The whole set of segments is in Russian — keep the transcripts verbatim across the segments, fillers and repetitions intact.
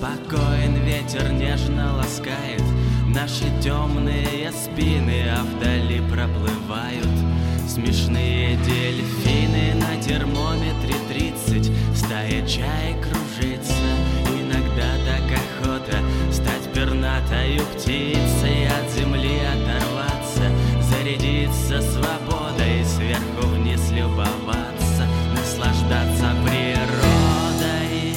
спокоен, ветер нежно ласкает наши темные спины, а вдали проплывают смешные дельфины. На термометре тридцать, стая чаек кружится. Иногда так охота стать пернатою птицей, от земли оторваться, зарядиться свободой, сверху вниз любоваться, наслаждаться природой.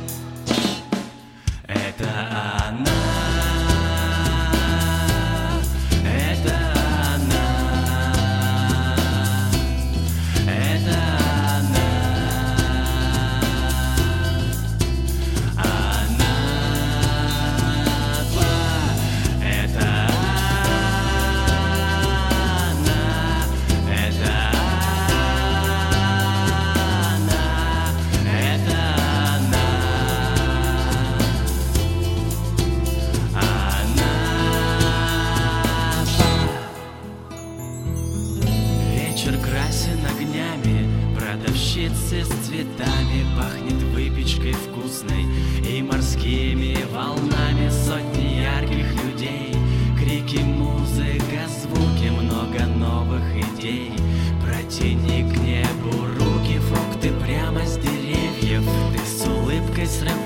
Это она. Вечер красен огнями, продавщицы с цветами, пахнет выпечкой вкусной и морскими волнами. Сотни ярких людей, крики, музыка, звуки, много новых идей. Протяни к небу руки, фрукты прямо с деревьев, ты с улыбкой срываешь